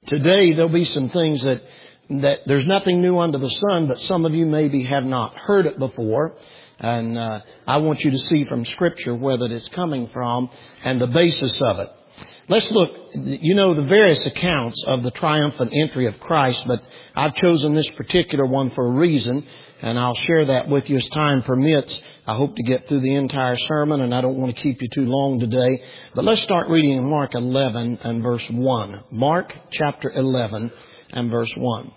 Today there'll be some things that there's nothing new under the sun, but some of you maybe have not heard it before. And I want you to see from Scripture where that it's coming from and the basis of it. Let's look, the various accounts of the triumphant entry of Christ, but I've chosen this particular one for a reason, and I'll share that with you as time permits. I hope to get through the entire sermon, and I don't want to keep you too long today. But let's start reading in Mark 11 and verse 1. Mark chapter 11 and verse 1.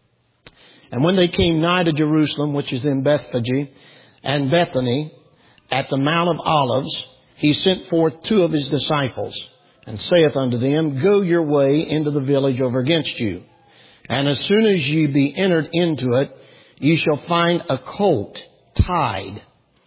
And when they came nigh to Jerusalem, which is in Bethphage and Bethany, at the Mount of Olives, he sent forth 2 of his disciples, and saith unto them, Go your way into the village over against you. And as soon as ye be entered into it, ye shall find a colt tied.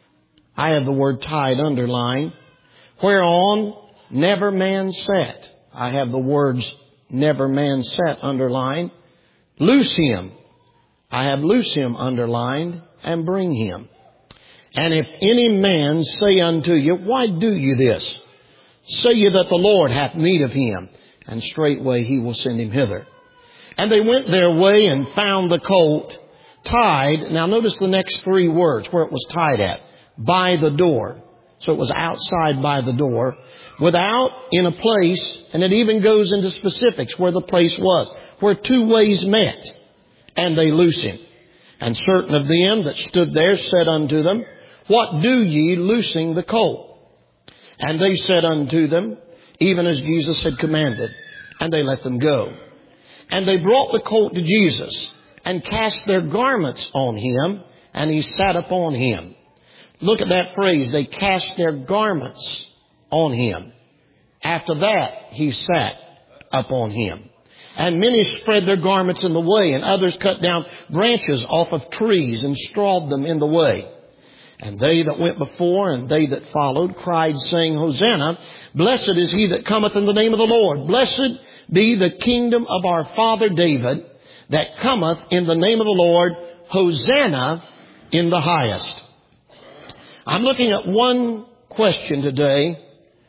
I have the word tied underlined. Whereon never man sat. I have the words never man sat underlined. Loose him. I have loose him underlined, and bring him. And if any man say unto you, Why do you this? Say ye that the Lord hath need of him, and straightway he will send him hither. And they went their way and found the colt tied. Now notice the next 3 words where it was tied at. By the door. So it was outside by the door. Without, in a place, and it even goes into specifics where the place was, where 2 ways met. And they loose him. And certain of them that stood there said unto them, What do ye loosing the colt? And they said unto them, even as Jesus had commanded. And they let them go. And they brought the colt to Jesus, and cast their garments on him, and he sat upon him. Look at that phrase, they cast their garments on him. After that, he sat upon him. And many spread their garments in the way, and others cut down branches off of trees and strawed them in the way. And they that went before and they that followed cried, saying, Hosanna, blessed is he that cometh in the name of the Lord. Blessed be the kingdom of our father David that cometh in the name of the Lord. Hosanna in the highest. I'm looking at one question today.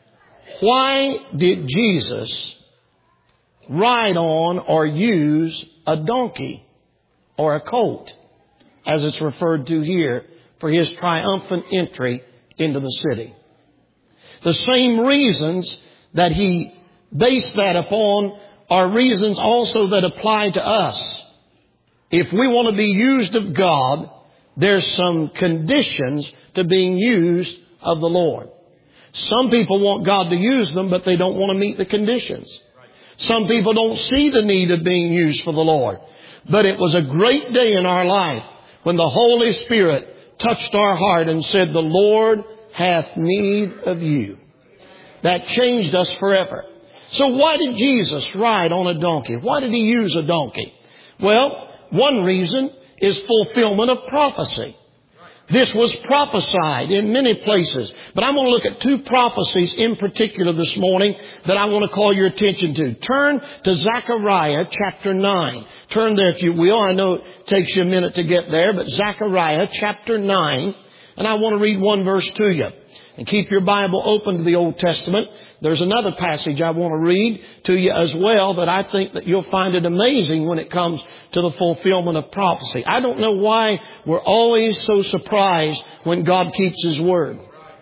Why did Jesus ride on or use a donkey or a colt, as it's referred to here, for his triumphant entry into the city? The same reasons that he based that upon are reasons also that apply to us. If we want to be used of God, there's some conditions to being used of the Lord. Some people want God to use them, but they don't want to meet the conditions. Some people don't see the need of being used for the Lord. But it was a great day in our life when the Holy Spirit touched our heart and said, The Lord hath need of you. That changed us forever. So why did Jesus ride on a donkey? Why did he use a donkey? Well, one reason is fulfillment of prophecy. This was prophesied in many places. But I'm going to look at 2 prophecies in particular this morning that I want to call your attention to. Turn to Zechariah chapter 9. Turn there if you will. I know it takes you a minute to get there, but Zechariah chapter 9. And I want to read 1 verse to you. And keep your Bible open to the Old Testament. There's another passage I want to read to you as well that I think that you'll find it amazing when it comes to the fulfillment of prophecy. I don't know why we're always so surprised when God keeps His word.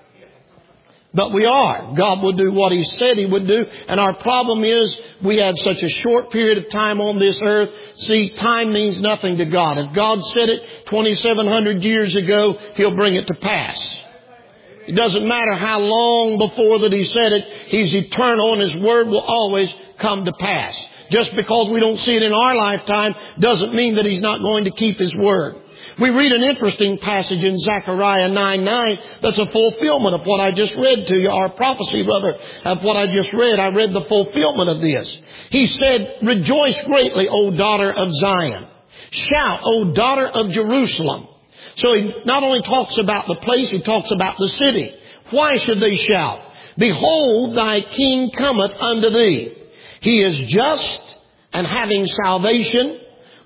But we are. God will do what He said He would do. And our problem is we have such a short period of time on this earth. See, time means nothing to God. If God said it 2,700 years ago, He'll bring it to pass. It doesn't matter how long before that He said it. He's eternal and His word will always come to pass. Just because we don't see it in our lifetime doesn't mean that He's not going to keep His word. We read an interesting passage in Zechariah 9:9 that's a fulfillment of what I just read to you, or prophecy rather, of what I just read. I read the fulfillment of this. He said, Rejoice greatly, O daughter of Zion. Shout, O daughter of Jerusalem. So he not only talks about the place, he talks about the city. Why should they shout? Behold, thy king cometh unto thee. He is just and having salvation,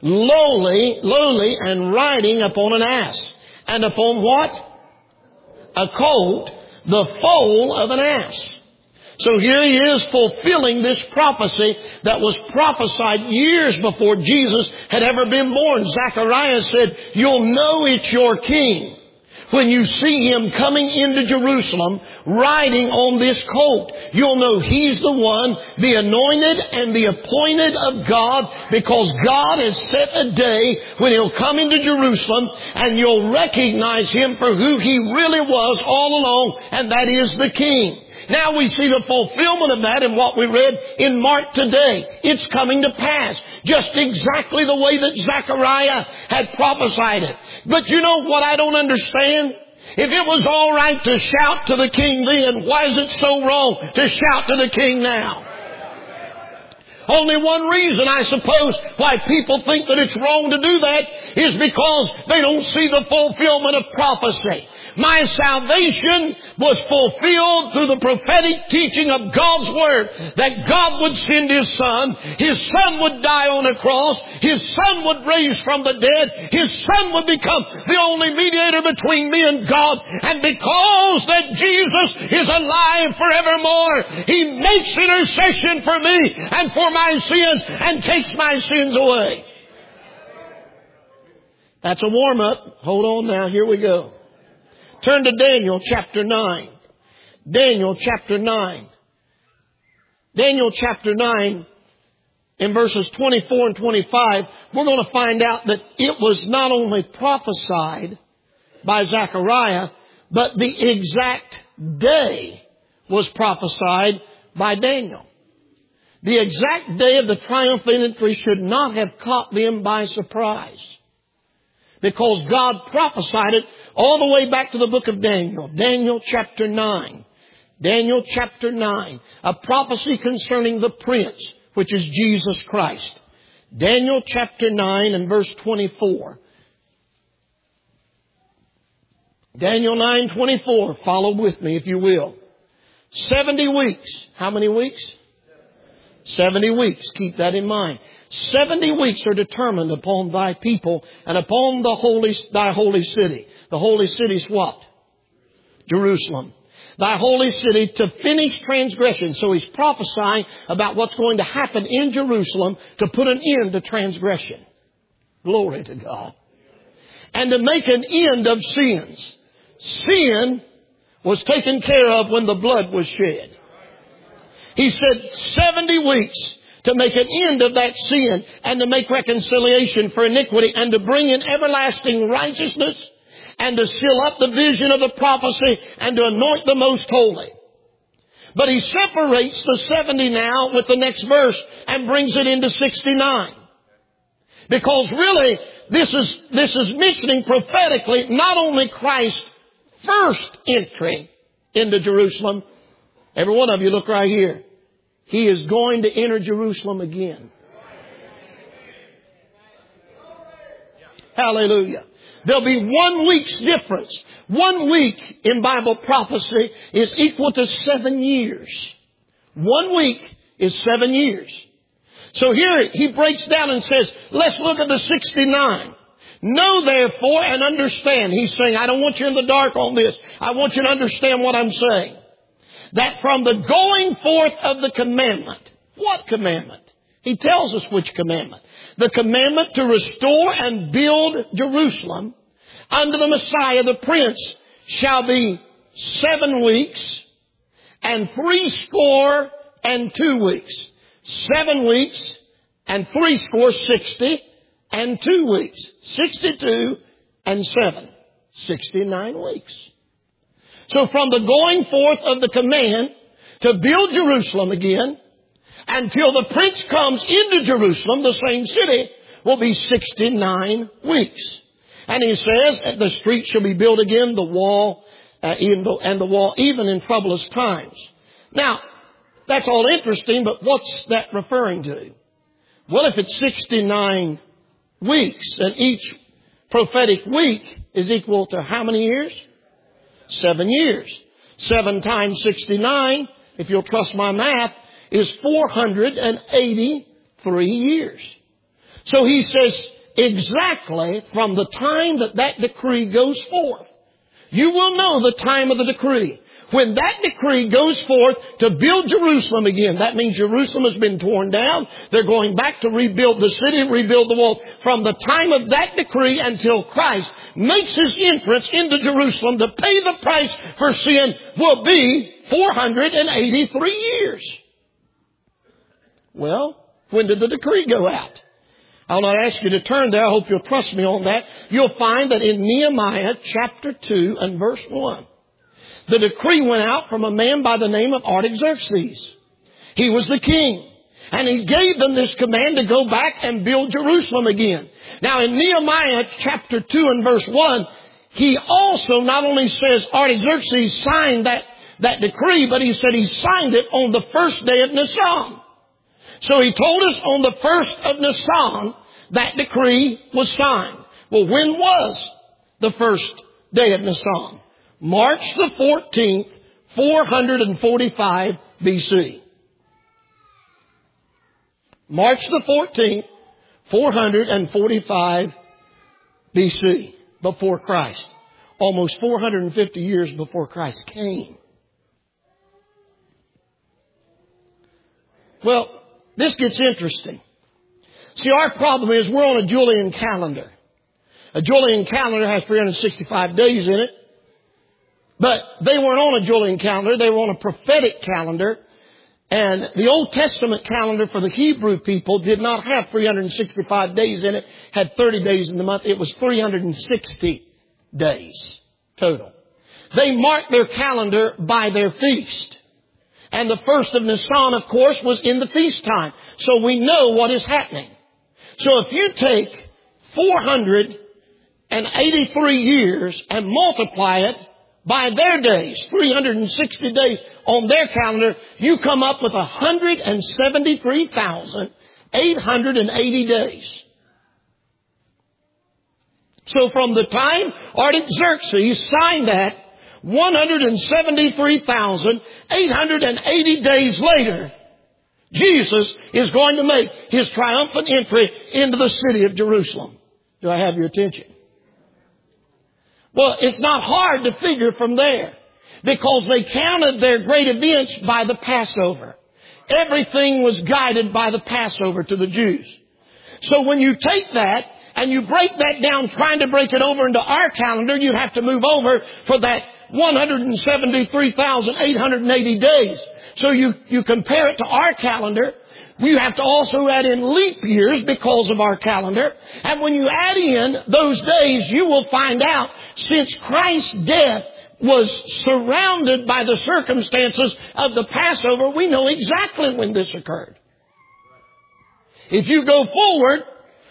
lowly and riding upon an ass. And upon what? A colt, the foal of an ass. So here he is fulfilling this prophecy that was prophesied years before Jesus had ever been born. Zechariah said, you'll know it's your king when you see him coming into Jerusalem riding on this colt. You'll know he's the one, the anointed and the appointed of God, because God has set a day when he'll come into Jerusalem and you'll recognize him for who he really was all along, and that is the king. Now we see the fulfillment of that in what we read in Mark today. It's coming to pass just exactly the way that Zechariah had prophesied it. But you know what I don't understand? If it was all right to shout to the king then, why is it so wrong to shout to the king now? Only one reason, I suppose, why people think that it's wrong to do that is because they don't see the fulfillment of prophecy. My salvation was fulfilled through the prophetic teaching of God's Word, that God would send His Son. His Son would die on a cross. His Son would raise from the dead. His Son would become the only mediator between me and God. And because that Jesus is alive forevermore, He makes intercession for me and for my sins and takes my sins away. That's a warm-up. Hold on now. Here we go. Turn to Daniel chapter 9. Daniel chapter 9. Daniel chapter 9 in verses 24 and 25, we're going to find out that it was not only prophesied by Zechariah, but the exact day was prophesied by Daniel. The exact day of the triumphant entry should not have caught them by surprise, because God prophesied it all the way back to the book of Daniel. Daniel chapter 9. Daniel chapter 9. A prophecy concerning the Prince, which is Jesus Christ. Daniel chapter 9 and verse 24. Daniel 9:24. Follow with me if you will. 70 weeks. How many weeks? 70 weeks. Keep that in mind. 70 weeks are determined upon thy people and upon thy holy city. The holy city is what? Jerusalem. Thy holy city to finish transgression. So he's prophesying about what's going to happen in Jerusalem to put an end to transgression. Glory to God. And to make an end of sins. Sin was taken care of when the blood was shed. He said 70 weeks to make an end of that sin and to make reconciliation for iniquity and to bring in everlasting righteousness and to seal up the vision of the prophecy and to anoint the most holy. But he separates the 70 now with the next verse and brings it into 69. Because really, this is mentioning prophetically not only Christ's first entry into Jerusalem. Every one of you look right here. He is going to enter Jerusalem again. Hallelujah. There'll be 1 week's difference. 1 week in Bible prophecy is equal to 7 years. 1 week is 7 years. So here he breaks down and says, let's look at the 69. Know therefore and understand. He's saying, I don't want you in the dark on this. I want you to understand what I'm saying. That from the going forth of the commandment. What commandment? He tells us which commandment. The commandment to restore and build Jerusalem under the Messiah, the Prince, shall be 7 weeks and 62 weeks. 7 weeks and 60 and 2 weeks. 62 and 7. 69 weeks. So from the going forth of the command to build Jerusalem again until the Prince comes into Jerusalem, the same city, will be 69 weeks. And he says that the street shall be built again, the wall, and the wall even in troublous times. Now, that's all interesting, but what's that referring to? Well, if it's 69 weeks and each prophetic week is equal to how many years? 7 years. 7 times 69, if you'll trust my math, is 483 years. So he says exactly from the time that decree goes forth, you will know the time of the decree. when that decree goes forth to build Jerusalem again, that means Jerusalem has been torn down. They're going back to rebuild the city, rebuild the wall. From the time of that decree until Christ makes His entrance into Jerusalem to pay the price for sin will be 483 years. Well, when did the decree go out? I'll not ask you to turn there. I hope you'll trust me on that. You'll find that in Nehemiah chapter 2 and verse 1, the decree went out from a man by the name of Artaxerxes. He was the king. And he gave them this command to go back and build Jerusalem again. Now in Nehemiah chapter 2 and verse 1, he also not only says Artaxerxes signed that decree, but he said he signed it on the first day of Nisan. So he told us on the first of Nisan that decree was signed. Well, when was the first day of Nisan? March the 14th, 445 BC. March the 14th, 445 BC, before Christ. Almost 450 years before Christ came. Well, this gets interesting. See, our problem is we're on a Julian calendar. A Julian calendar has 365 days in it. But they weren't on a Julian calendar. They were on a prophetic calendar. And the Old Testament calendar for the Hebrew people did not have 365 days in it. Had 30 days in the month. It was 360 days total. They marked their calendar by their feast. And the first of Nisan, of course, was in the feast time. So we know what is happening. So if you take 483 years and multiply it by their days, 360 days on their calendar, you come up with 173,880 days. So from the time Artaxerxes signed that, 173,880 days later, Jesus is going to make His triumphant entry into the city of Jerusalem. Do I have your attention? Well, it's not hard to figure from there, because they counted their great events by the Passover. Everything was guided by the Passover to the Jews. So when you take that and you break that down, trying to break it over into our calendar, you have to move over for that 173,880 days. So you compare it to our calendar. You have to also add in leap years because of our calendar. And when you add in those days, you will find out, since Christ's death was surrounded by the circumstances of the Passover, we know exactly when this occurred. If you go forward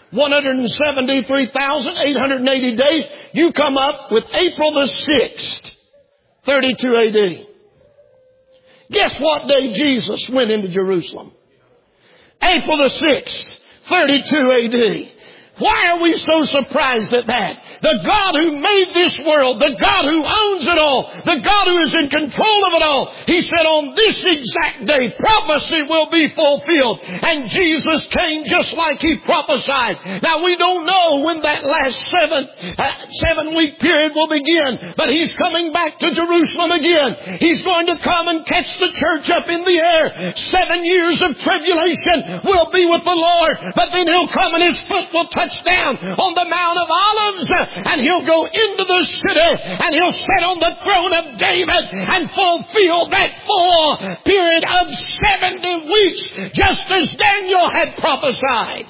173,880 days, you come up with April the 6th, 32 AD. Guess what day Jesus went into Jerusalem? April the 6th, 32 AD. Why are we so surprised at that? The God who made this world, the God who owns it all, the God who is in control of it all, He said on this exact day prophecy will be fulfilled. And Jesus came just like He prophesied. Now we don't know when that last 7-week period will begin, but He's coming back to Jerusalem again. He's going to come and catch the church up in the air. 7 years of tribulation will be with the Lord, but then He'll come and His foot will touch down on the Mount of Olives, and He'll go into the city, and He'll sit on the throne of David and fulfill that full period of 70 weeks, just as Daniel had prophesied.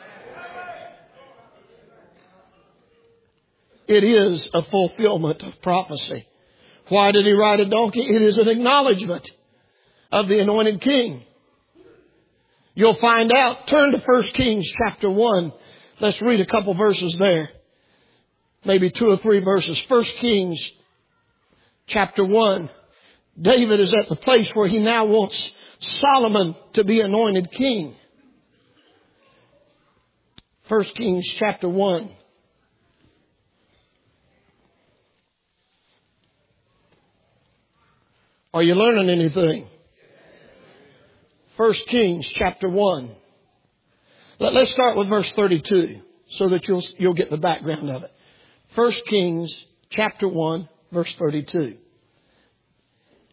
It is a fulfillment of prophecy. Why did He ride a donkey? It is an acknowledgement of the anointed king. You'll find out. Turn to 1 Kings chapter 1. Let's read a couple verses there. Maybe 2 or 3 verses. 1 Kings chapter 1. David is at the place where he now wants Solomon to be anointed king. 1 Kings chapter 1. Are you learning anything? 1 Kings chapter 1. Let's start with verse 32 so that you'll get the background of it. 1 Kings chapter 1 verse 32.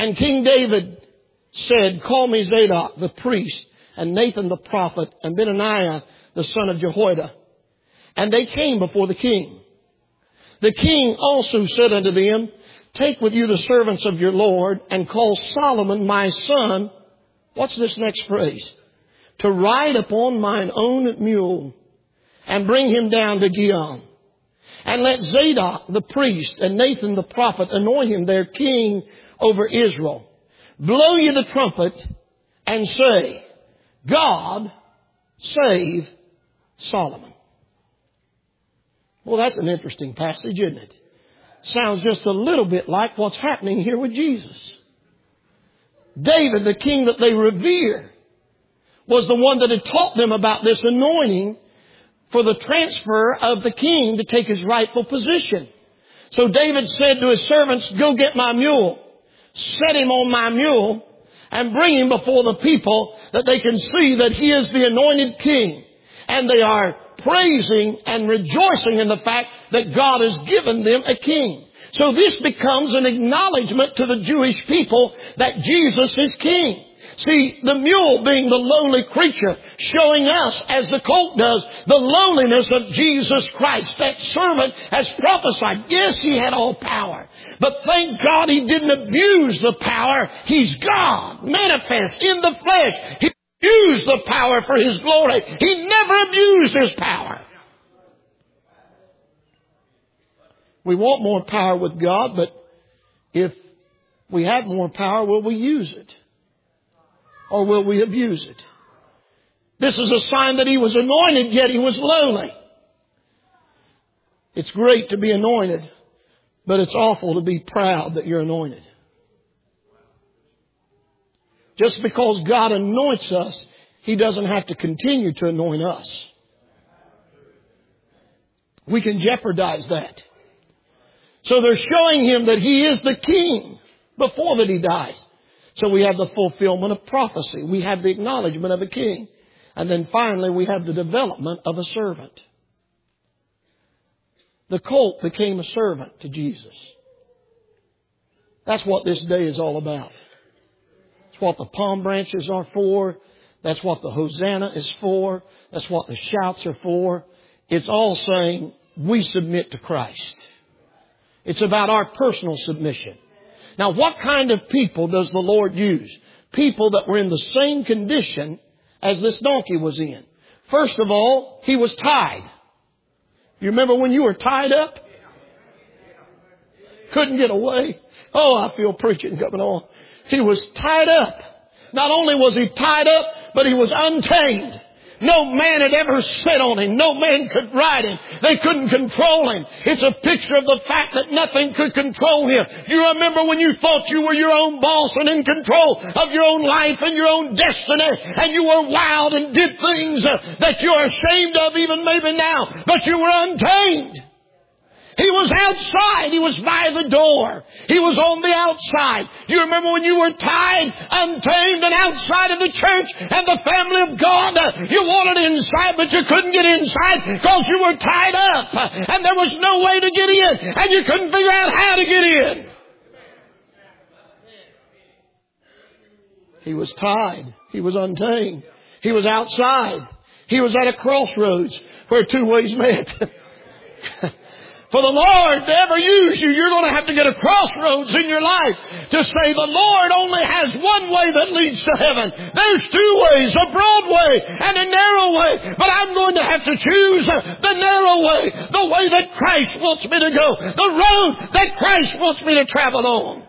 And King David said, call me Zadok the priest, and Nathan the prophet, and Benaniah the son of Jehoiada. And they came before the king. The king also said unto them, take with you the servants of your Lord, and call Solomon my son. What's this next phrase? To ride upon mine own mule, and bring him down to Gihon. And let Zadok the priest and Nathan the prophet anoint him their king over Israel. Blow ye the trumpet and say, God save Solomon. Well, that's an interesting passage, isn't it? Sounds just a little bit like what's happening here with Jesus. David, the king that they revere, was the one that had taught them about this anointing for the transfer of the king to take his rightful position. So David said to his servants, go get my mule, set him on my mule, and bring him before the people that they can see that he is the anointed king. And they are praising and rejoicing in the fact that God has given them a king. So this becomes an acknowledgement to the Jewish people that Jesus is king. See, the mule being the lowly creature, showing us, as the colt does, the lowliness of Jesus Christ. That servant has prophesied. Yes, he had all power. But thank God he didn't abuse the power. He's God, manifest in the flesh. He used the power for his glory. He never abused his power. We want more power with God, but if we have more power, will we use it? Or will we abuse it? This is a sign that he was anointed, yet he was lowly. It's great to be anointed, but it's awful to be proud that you're anointed. Just because God anoints us, he doesn't have to continue to anoint us. We can jeopardize that. So they're showing him that he is the king before that he dies. So we have the fulfillment of prophecy. We have the acknowledgement of a king. And then finally we have the development of a servant. The colt became a servant to Jesus. That's what this day is all about. It's what the palm branches are for. That's what the Hosanna is for. That's what the shouts are for. It's all saying we submit to Christ. It's about our personal submission. Now, what kind of people does the Lord use? People that were in the same condition as this donkey was in. First of all, he was tied. You remember when you were tied up? Couldn't get away. Oh, I feel preaching coming on. He was tied up. Not only was he tied up, but he was untamed. No man had ever sat on him. No man could ride him. They couldn't control him. It's a picture of the fact that nothing could control him. You remember when you thought you were your own boss and in control of your own life and your own destiny, and you were wild and did things that you're ashamed of even maybe now, but you were untamed. He was outside. He was by the door. He was on the outside. You remember when you were tied, untamed, and outside of the church and the family of God? You wanted inside, but you couldn't get inside because you were tied up. And there was no way to get in. And you couldn't figure out how to get in. He was tied. He was untamed. He was outside. He was at a crossroads where two ways met. For the Lord to ever use you, you're going to have to get a crossroads in your life to say the Lord only has one way that leads to heaven. There's two ways, a broad way and a narrow way. But I'm going to have to choose the narrow way, the way that Christ wants me to go, the road that Christ wants me to travel on.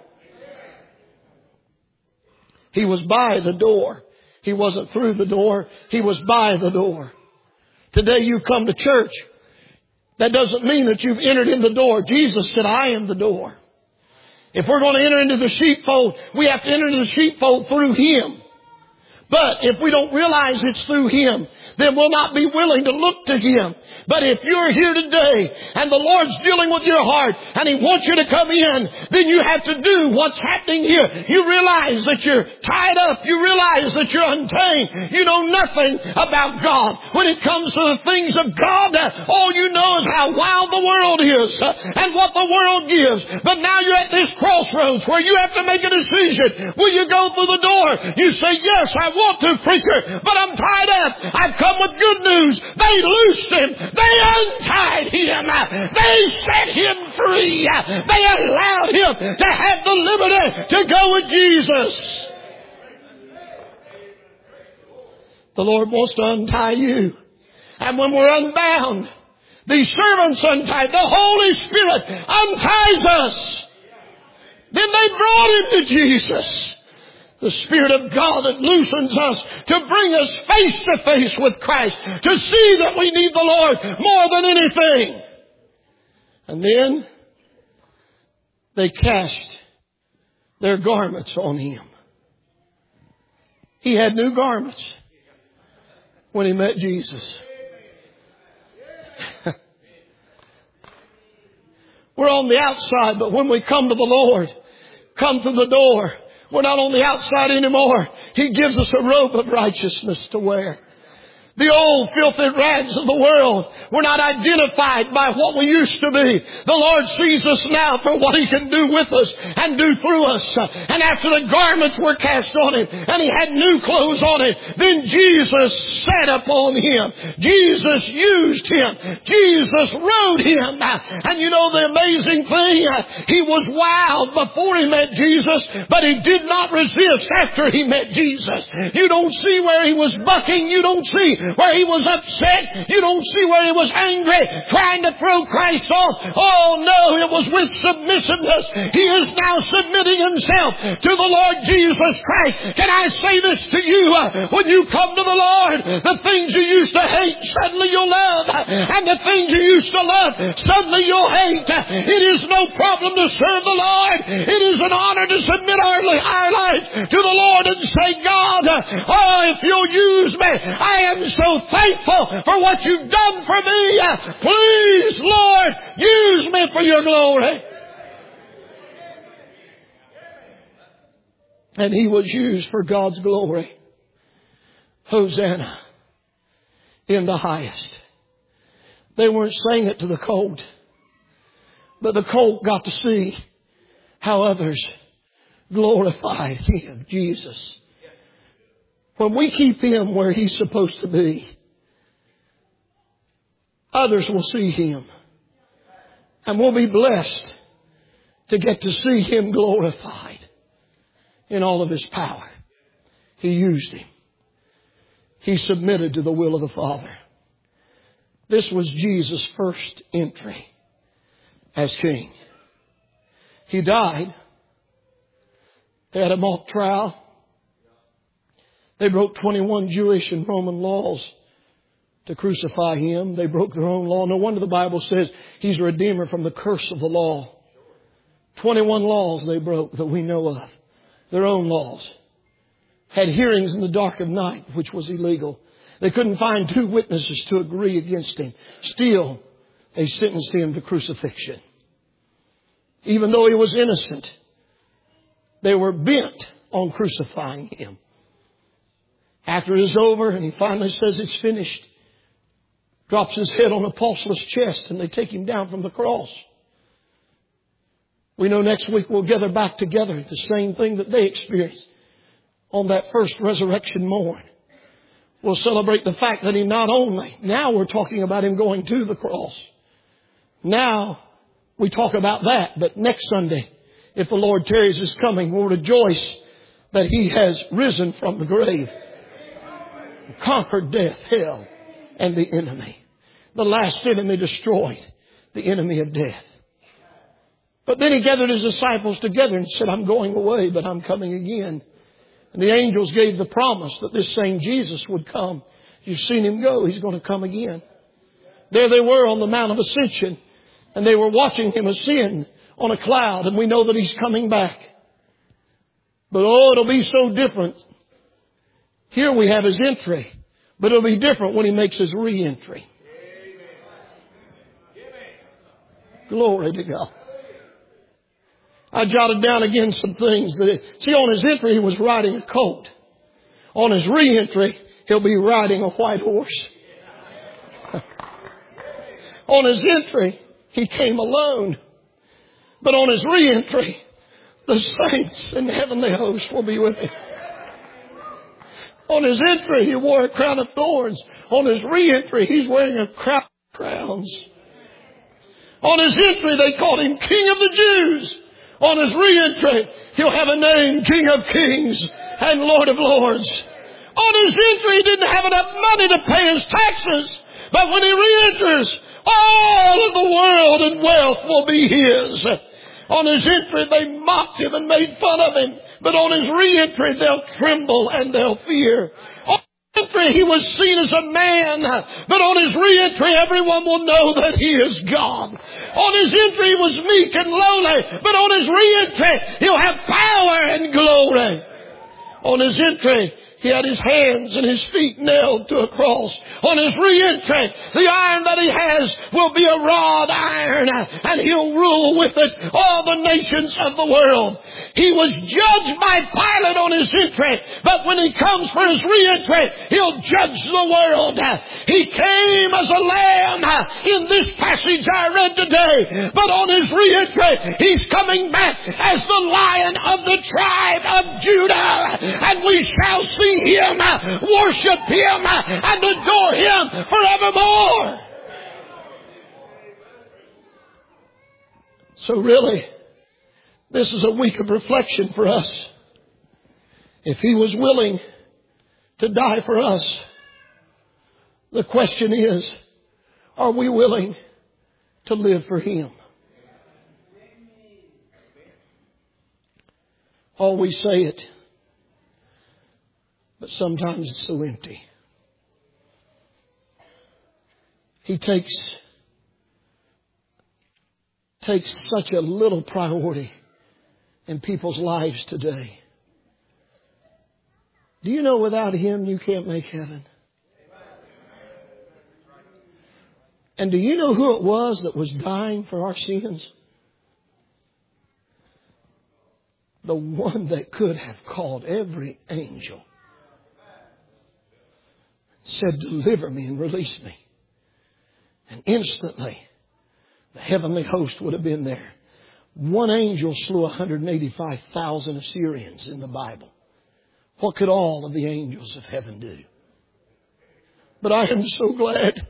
He was by the door. He wasn't through the door. He was by the door. Today you come to church. That doesn't mean that you've entered in the door. Jesus said, I am the door. If we're going to enter into the sheepfold, we have to enter into the sheepfold through Him. But if we don't realize it's through Him, then we'll not be willing to look to Him. But if you're here today and the Lord's dealing with your heart and He wants you to come in, then you have to do what's happening here. You realize that you're tied up. You realize that you're untamed. You know nothing about God. When it comes to the things of God, all you know is how wild the world is and what the world gives. But now you're at this crossroads where you have to make a decision. Will you go through the door? You say, yes, I want to, preacher, but I'm tied up. I've come with good news. They loosed him. They untied him. They set him free. They allowed him to have the liberty to go with Jesus. The Lord wants to untie you. And when we're unbound, these servants untied, the Holy Spirit unties us. Then they brought him to Jesus. The Spirit of God that loosens us to bring us face to face with Christ, to see that we need the Lord more than anything. And then they cast their garments on him. He had new garments when he met Jesus. We're on the outside, but when we come to the Lord, come to the door, we're not on the outside anymore. He gives us a robe of righteousness to wear. The old filthy rags of the world. We're not identified by what we used to be. The Lord sees us now for what He can do with us and do through us. And after the garments were cast on Him and He had new clothes on Him, then Jesus sat upon Him. Jesus used Him. Jesus rode Him. And you know the amazing thing? He was wild before He met Jesus, but He did not resist after He met Jesus. You don't see where He was bucking. You don't see where He was upset. You don't see where He was angry, trying to throw Christ off. Oh no, it was with submissiveness. He is now submitting Himself to the Lord Jesus Christ. Can I say this to you? When you come to the Lord, the things you used to hate, suddenly you'll love. And the things you used to love, suddenly you'll hate. It is no problem to serve the Lord. It is an honor to submit our lives to the Lord and say, God, oh, if you'll use me, I am so thankful for what you've done for me. Please, Lord, use me for your glory. And He was used for God's glory. Hosanna in the highest. They weren't saying it to the colt, but the colt got to see how others glorified Him, Jesus. When we keep Him where He's supposed to be, others will see Him. And we'll be blessed to get to see Him glorified in all of His power. He used Him. He submitted to the will of the Father. This was Jesus' first entry as King. He died. They had a mock trial. They broke 21 Jewish and Roman laws to crucify Him. They broke their own law. No wonder the Bible says He's a redeemer from the curse of the law. 21 laws they broke that we know of. Their own laws. Had hearings in the dark of night, which was illegal. They couldn't find two witnesses to agree against Him. Still, they sentenced Him to crucifixion. Even though He was innocent, they were bent on crucifying Him. After it is over and He finally says it's finished, drops His head on the apostle's chest and they take Him down from the cross. We know next week we'll gather back together, the same thing that they experienced on that first resurrection morn. We'll celebrate the fact that He not only, now we're talking about Him going to the cross. Now we talk about that, but next Sunday, if the Lord tarries His coming, we'll rejoice that He has risen from the grave. Conquered death, hell, and the enemy. The last enemy destroyed, the enemy of death. But then He gathered His disciples together and said, I'm going away, but I'm coming again. And the angels gave the promise that this same Jesus would come. You've seen Him go. He's going to come again. There they were on the Mount of Ascension, and they were watching Him ascend on a cloud, and we know that He's coming back. But oh, it'll be so different. Here we have His entry, but it'll be different when He makes His re-entry. Glory to God. I jotted down again some things see, on his entry he was riding a colt. On his re-entry he'll be riding a white horse. On his entry he came alone. But on his re-entry the saints and heavenly hosts will be with him. On his entry he wore a crown of thorns. On his re-entry he's wearing a crown of crowns. On his entry they called him King of the Jews. On his re-entry he'll have a name, King of Kings and Lord of Lords. On his entry he didn't have enough money to pay his taxes. But when he re-enters, all of the world and wealth will be his. On his entry they mocked him and made fun of him. But on his re-entry they'll tremble and they'll fear. On his entry he was seen as a man. But on his re-entry everyone will know that he is God. On his entry he was meek and lowly. But on his re-entry he'll have power and glory. On his entry he had his hands and his feet nailed to a cross. On his re-entry, the iron that he has will be a rod iron, and he'll rule with it all the nations of the world. He was judged by Pilate on his entry, but when he comes for his re-entry, he'll judge the world. He came as a lamb in this passage I read today, but on his re-entry, he's coming back as the Lion of the tribe of Judah, and we shall see him, worship him, and adore him forevermore. So really, this is a week of reflection for us. If he was willing to die for us, the question is, are we willing to live for him? Always say it. But sometimes it's so empty. He takes such a little priority in people's lives today. Do you know without him you can't make heaven? And do you know who it was that was dying for our sins? The one that could have called every angel. Said, deliver me and release me. And instantly, the heavenly host would have been there. One angel slew 185,000 Assyrians in the Bible. What could all of the angels of heaven do? But I am so glad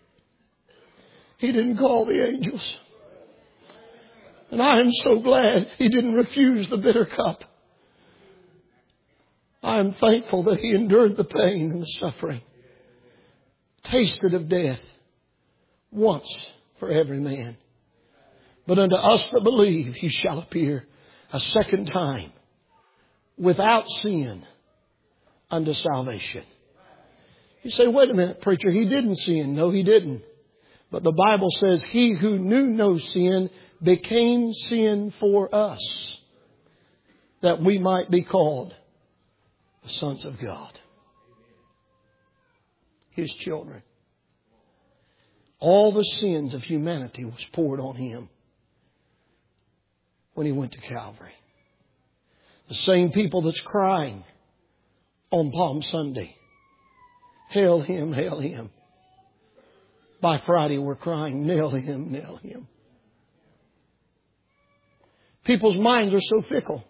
he didn't call the angels. And I am so glad he didn't refuse the bitter cup. I am thankful that he endured the pain and the suffering. Tasted of death once for every man. But unto us that believe he shall appear a second time without sin unto salvation. You say, wait a minute, preacher, he didn't sin. No, he didn't. But the Bible says he who knew no sin became sin for us, that we might be called the sons of God. His children. All the sins of humanity was poured on him when he went to Calvary. The same people that's crying on Palm Sunday, hail him, hail him. By Friday we're crying, nail him, nail him. People's minds are so fickle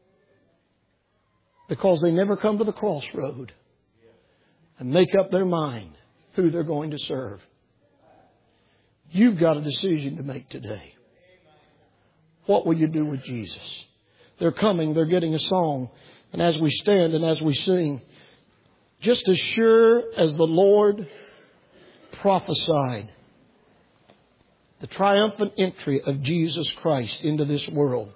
because they never come to the crossroad and make up their mind who they're going to serve. You've got a decision to make today. What will you do with Jesus? They're coming, they're getting a song. And as we stand and as we sing, just as sure as the Lord prophesied the triumphant entry of Jesus Christ into this world,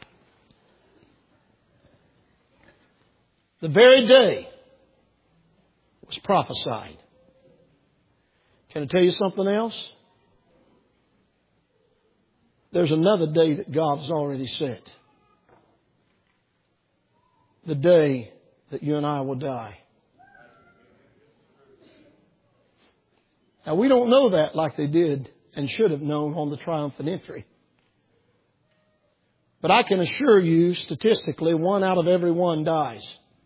the very day was prophesied. Can I tell you something else? There's another day that God has already set. The day that you and I will die. Now we don't know that like they did and should have known on the triumphant entry. But I can assure you, statistically, 1 out of every 1 dies.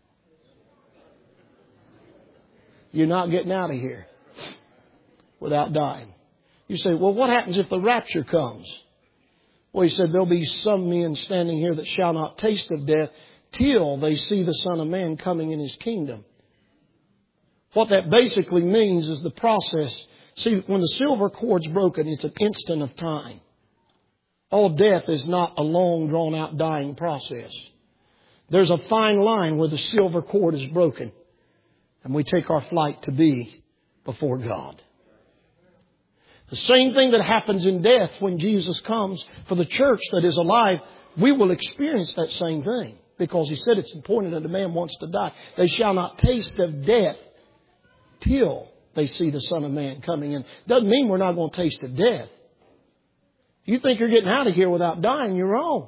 You're not getting out of here without dying. You say, well, what happens if the rapture comes? Well, he said, there'll be some men standing here that shall not taste of death till they see the Son of Man coming in His kingdom. What that basically means is the process. See, when the silver cord's broken, it's an instant of time. All death is not a long, drawn-out dying process. There's a fine line where the silver cord is broken, and we take our flight to be before God. The same thing that happens in death when Jesus comes for the church that is alive, we will experience that same thing. Because He said it's appointed unto man once to die. They shall not taste of death till they see the Son of Man coming in. Doesn't mean we're not going to taste of death. You think you're getting out of here without dying, you're wrong.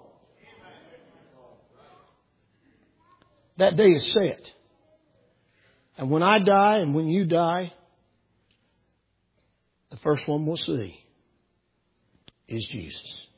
That day is set. And when I die and when you die, the first one we'll see is Jesus.